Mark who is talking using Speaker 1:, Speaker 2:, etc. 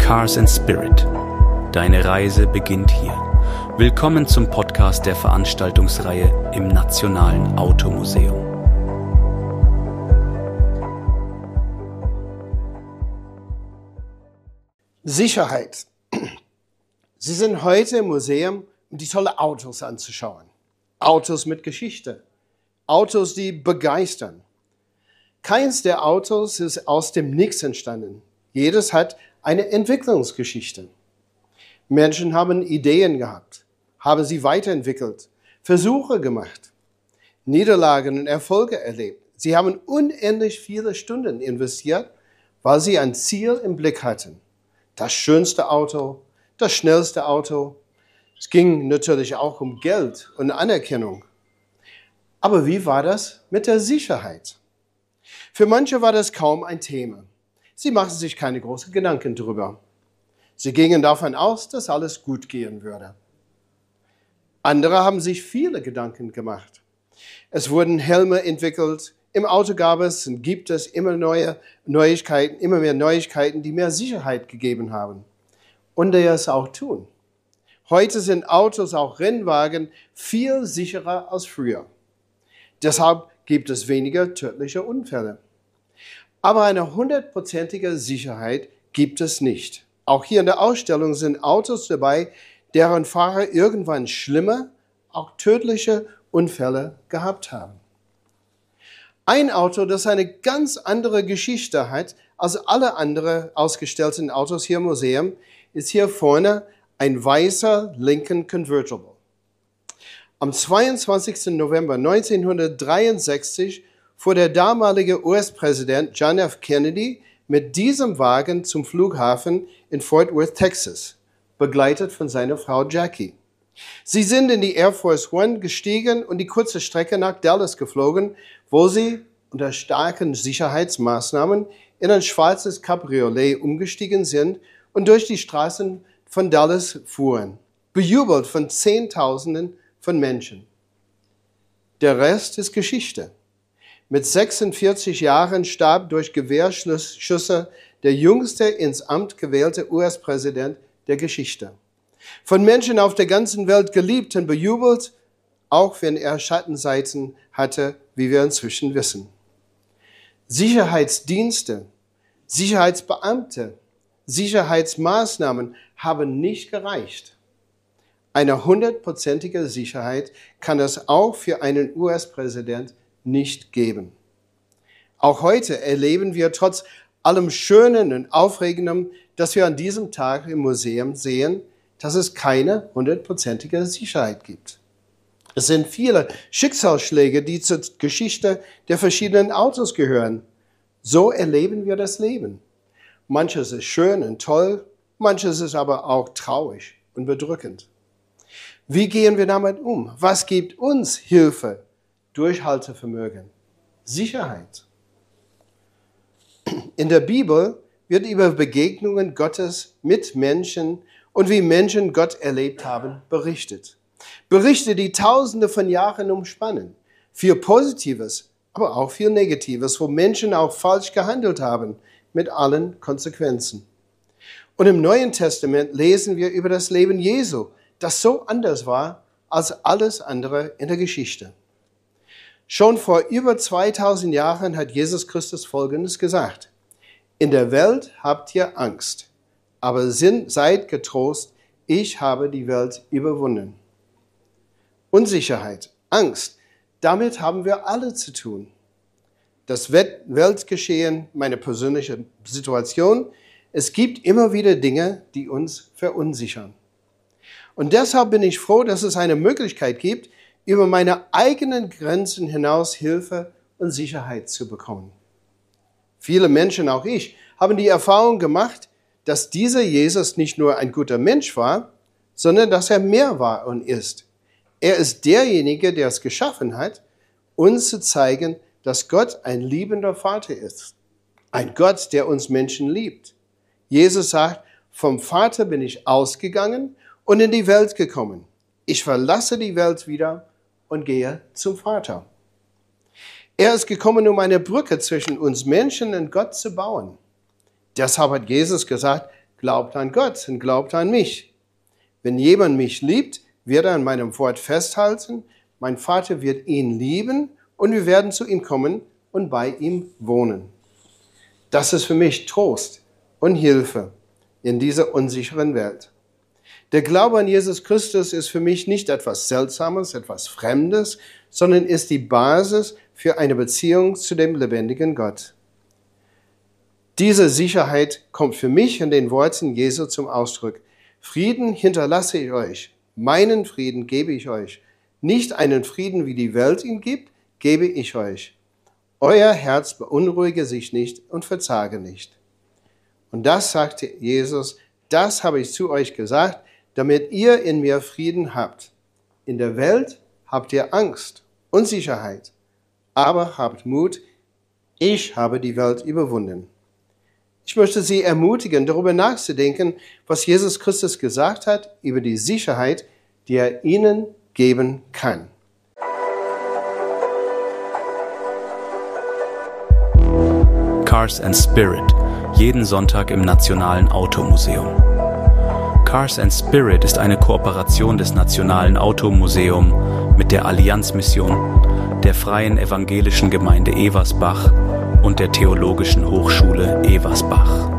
Speaker 1: Cars and Spirit. Deine Reise beginnt hier. Willkommen zum Podcast der Veranstaltungsreihe im Nationalen Automuseum.
Speaker 2: Sicherheit. Sie sind heute im Museum, um die tollen Autos anzuschauen. Autos mit Geschichte. Autos, die begeistern. Keins der Autos ist aus dem Nichts entstanden. Jedes hat eine Entwicklungsgeschichte. Menschen haben Ideen gehabt, haben sie weiterentwickelt, Versuche gemacht, Niederlagen und Erfolge erlebt. Sie haben unendlich viele Stunden investiert, weil sie ein Ziel im Blick hatten. Das schönste Auto, das schnellste Auto. Es ging natürlich auch um Geld und Anerkennung. Aber wie war das mit der Sicherheit? Für manche war das kaum ein Thema. Sie machten sich keine großen Gedanken darüber. Sie gingen davon aus, dass alles gut gehen würde. Andere haben sich viele Gedanken gemacht. Es wurden Helme entwickelt. Im Auto gab es und gibt es immer mehr Neuigkeiten, die mehr Sicherheit gegeben haben. Und die es auch tun. Heute sind Autos, auch Rennwagen, viel sicherer als früher. Deshalb gibt es weniger tödliche Unfälle. Aber eine 100%ige Sicherheit gibt es nicht. Auch hier in der Ausstellung sind Autos dabei, deren Fahrer irgendwann schlimme, auch tödliche Unfälle gehabt haben. Ein Auto, das eine ganz andere Geschichte hat als alle anderen ausgestellten Autos hier im Museum, ist hier vorne ein weißer Lincoln Convertible. Am 22. November 1963 fuhr der damalige US-Präsident John F. Kennedy mit diesem Wagen zum Flughafen in Fort Worth, Texas, begleitet von seiner Frau Jackie. Sie sind in die Air Force One gestiegen und die kurze Strecke nach Dallas geflogen, wo sie unter starken Sicherheitsmaßnahmen in ein schwarzes Cabriolet umgestiegen sind und durch die Straßen von Dallas fuhren, bejubelt von Zehntausenden von Menschen. Der Rest ist Geschichte. Mit 46 Jahren starb durch Gewehrschüsse der jüngste ins Amt gewählte US-Präsident der Geschichte. Von Menschen auf der ganzen Welt geliebt und bejubelt, auch wenn er Schattenseiten hatte, wie wir inzwischen wissen. Sicherheitsdienste, Sicherheitsbeamte, Sicherheitsmaßnahmen haben nicht gereicht. Eine 100%ige Sicherheit kann es auch für einen US-Präsident nicht geben. Auch heute erleben wir trotz allem Schönen und Aufregenden, das wir an diesem Tag im Museum sehen, dass es keine 100%ige Sicherheit gibt. Es sind viele Schicksalsschläge, die zur Geschichte der verschiedenen Autos gehören. So erleben wir das Leben. Manches ist schön und toll, manches ist aber auch traurig und bedrückend. Wie gehen wir damit um? Was gibt uns Hilfe? Durchhaltevermögen, Sicherheit. In der Bibel wird über Begegnungen Gottes mit Menschen und wie Menschen Gott erlebt haben berichtet. Berichte, die Tausende von Jahren umspannen. Viel Positives, aber auch viel Negatives, wo Menschen auch falsch gehandelt haben, mit allen Konsequenzen. Und im Neuen Testament lesen wir über das Leben Jesu, das so anders war als alles andere in der Geschichte. Schon vor über 2000 Jahren hat Jesus Christus Folgendes gesagt: In der Welt habt ihr Angst, aber seid getrost, ich habe die Welt überwunden. Unsicherheit, Angst, damit haben wir alle zu tun. Das Weltgeschehen, meine persönliche Situation, es gibt immer wieder Dinge, die uns verunsichern. Und deshalb bin ich froh, dass es eine Möglichkeit gibt, über meine eigenen Grenzen hinaus Hilfe und Sicherheit zu bekommen. Viele Menschen, auch ich, haben die Erfahrung gemacht, dass dieser Jesus nicht nur ein guter Mensch war, sondern dass er mehr war und ist. Er ist derjenige, der es geschaffen hat, uns zu zeigen, dass Gott ein liebender Vater ist. Ein Gott, der uns Menschen liebt. Jesus sagt, vom Vater bin ich ausgegangen und in die Welt gekommen. Ich verlasse die Welt wieder und gehe zum Vater. Er ist gekommen, um eine Brücke zwischen uns Menschen und Gott zu bauen. Deshalb hat Jesus gesagt, glaubt an Gott und glaubt an mich. Wenn jemand mich liebt, wird er an meinem Wort festhalten. Mein Vater wird ihn lieben und wir werden zu ihm kommen und bei ihm wohnen. Das ist für mich Trost und Hilfe in dieser unsicheren Welt. Der Glaube an Jesus Christus ist für mich nicht etwas Seltsames, etwas Fremdes, sondern ist die Basis für eine Beziehung zu dem lebendigen Gott. Diese Sicherheit kommt für mich in den Worten Jesu zum Ausdruck. Frieden hinterlasse ich euch, meinen Frieden gebe ich euch. Nicht einen Frieden, wie die Welt ihn gibt, gebe ich euch. Euer Herz beunruhige sich nicht und verzage nicht. Und das sagte Jesus, das habe ich zu euch gesagt, damit ihr in mir Frieden habt. In der Welt habt ihr Angst, Unsicherheit, aber habt Mut, ich habe die Welt überwunden. Ich möchte Sie ermutigen, darüber nachzudenken, was Jesus Christus gesagt hat über die Sicherheit, die er Ihnen geben kann.
Speaker 1: Cars and Spirit, jeden Sonntag im Nationalen Automuseum. Cars and Spirit ist eine Kooperation des Nationalen Automuseum mit der Allianzmission, der Freien Evangelischen Gemeinde Eversbach und der Theologischen Hochschule Eversbach.